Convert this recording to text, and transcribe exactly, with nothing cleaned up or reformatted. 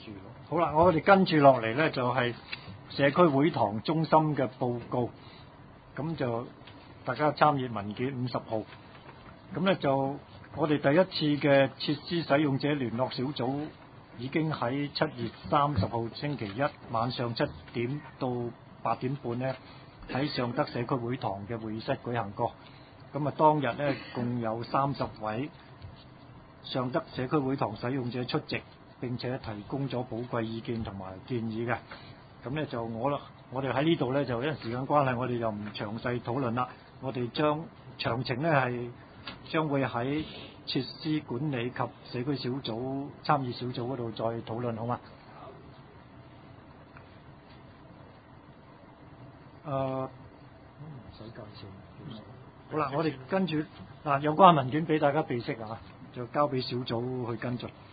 住咯。好啦，我哋跟住落嚟咧就係、是、社區會堂中心嘅報告，咁就大家參閱文件五十號。咁咧就我哋第一次嘅設施使用者聯絡小組已經喺七月三十號星期一晚上七點到八點半咧喺尚德社區會堂嘅會議室舉行過。咁啊當日咧共有三十位尚德社區會堂使用者出席，並且提供咗寶貴意見同埋建議嘅。咁咧就我啦，我哋喺呢度咧就因為時間關係，我哋就唔詳細討論啦。我哋將詳情咧係將會喺設施管理及社區小組參與小組嗰度再討論，好嗎？誒、呃，唔使介紹。好啦，我哋跟住嗱有關文件俾大家備悉啊，就交俾小組去跟進。